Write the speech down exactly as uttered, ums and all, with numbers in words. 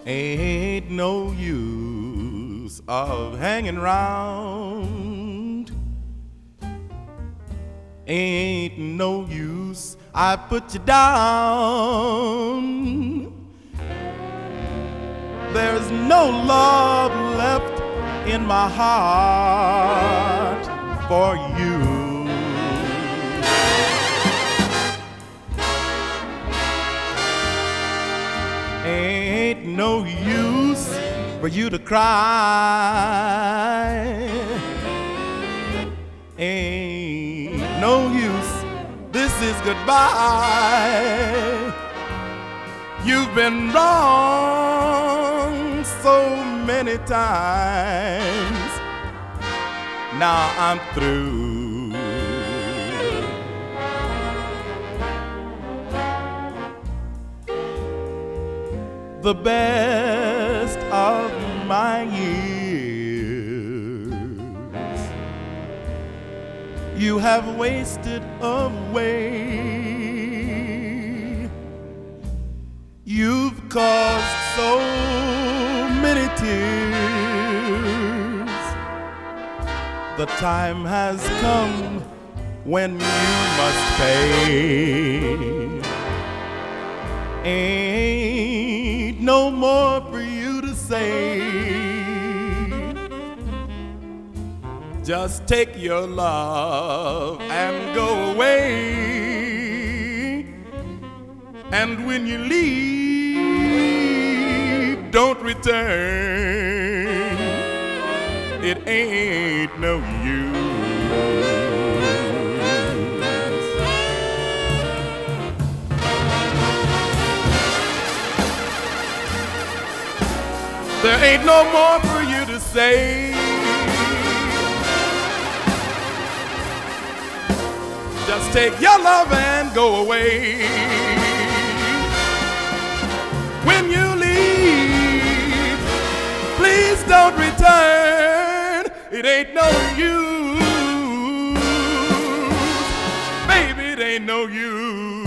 Ain't no use of hanging round. Ain't no use, I put you down. There's no love left in my heart for you. Ain't no use for you to cry. Ain't no use, this is goodbye. You've been wrong so many times. Now I'm through. The best of my years you have wasted away. You've caused so many tears. The time has come when you must pay. Ain't no more for you to say. Just take your love and go away. And when you leave, don't return. It ain't no use. There ain't no more for you to say. Just take your love and go away. When you leave, please don't return. It ain't no use. Baby, it ain't no use.